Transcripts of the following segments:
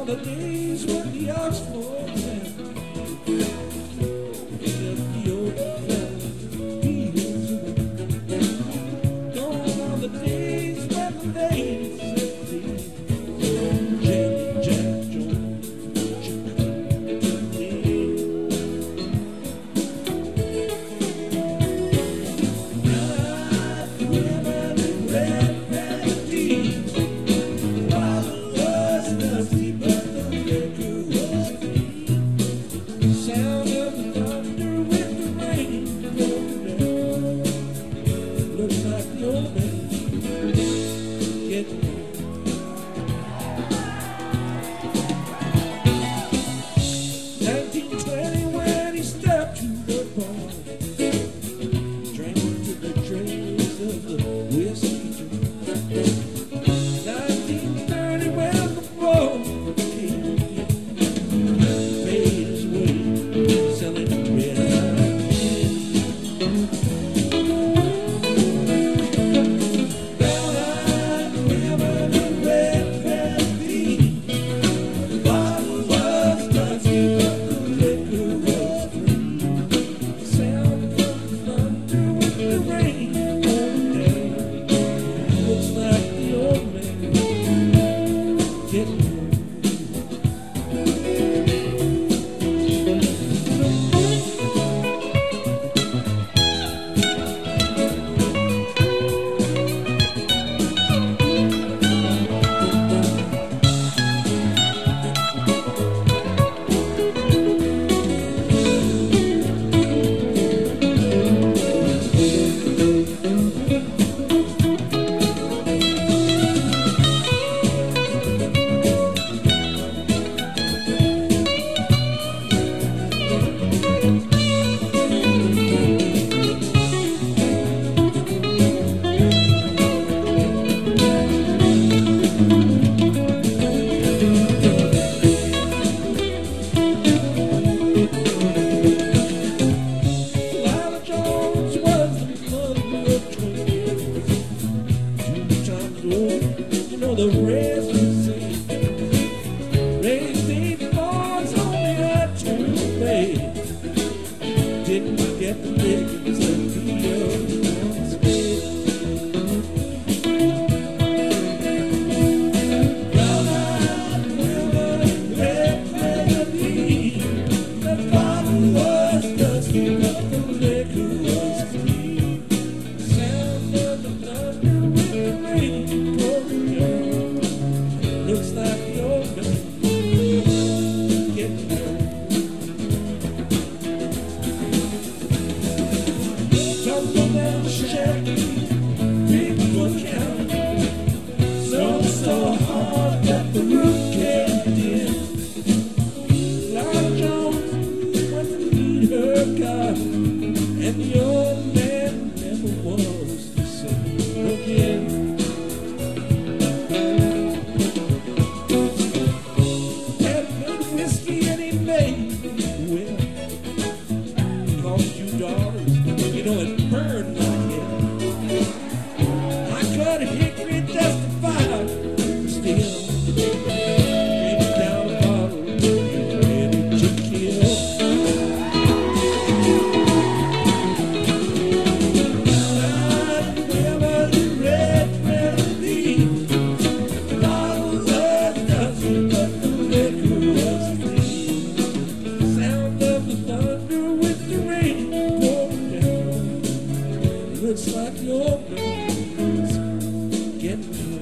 the days when the Oxford man picked up the old fields away. Gone are the days when the ladies said Jelly Jack Jones, women in red panties. Bottle was dusty, but the liquor was clean. Sound of the thunder with the rain pouring down. Looks like the old man getting old. 1920 when he stepped to the bar, drank to the dregs of the whiskey jar. 1930 when the war came in, paid his way selling red-hot gin. Brown-eyed women in red panties. The bottle was dusty, but the liquor was free. The sound of the thunder with the rain pouring down. Looks like the old man getting old. Lila Jones was the mother of twins. 2 times old, you know the rest was same. Raised 8 boys, only had 2 made. Didn't forget the dickens that the other ones made. Brown-eyed women in red panties. The bottle was dusty, but the liquor was clean. Sound of the thunder with the rain pouring down. Looks like the old man getting old. Tumble down the shack, people count. So hard that the roof caved in. Lila Jones went to meet her God, and the old man never was the same again. Had good whiskey and he made it well. Cost $2, you know it burned my head. I cut hickory just to fire, still came down a bottle, ready to kill. Brown-eyed women in red panties. The bottle was dusty, but the liquor was clean. Sound of the thunder with the rain pouring down. Looks like the old man's getting old.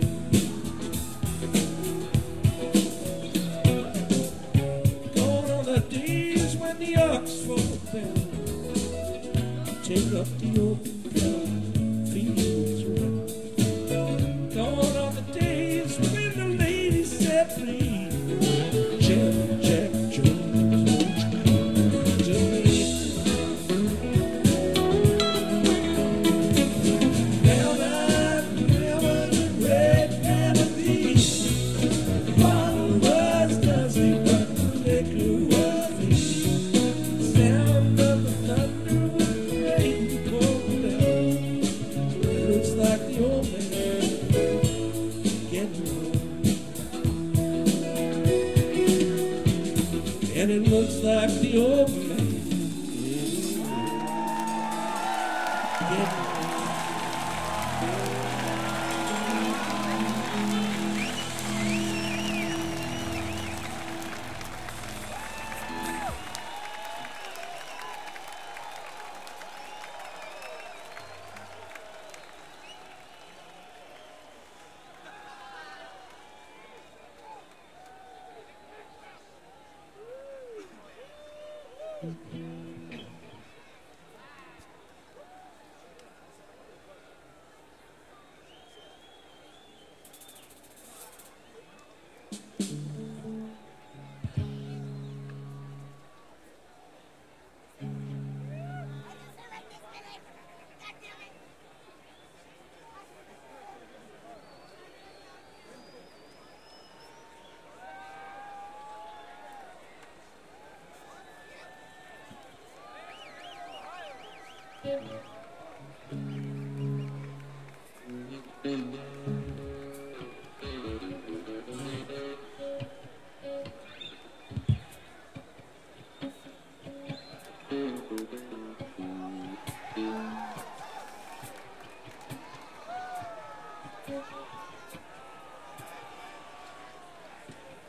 Gone are the days when the Oxford band take up the open fields around. Gone are the days when the ladies set free. Jelly Jack Jones, won't you come to me? Brown-eyed women in red panties. The bottle was dusty, but the liquor was clean. Sound of the thunder with the rain pouring down. Looks like the old man getting old. and it looks like the old man. Thank you.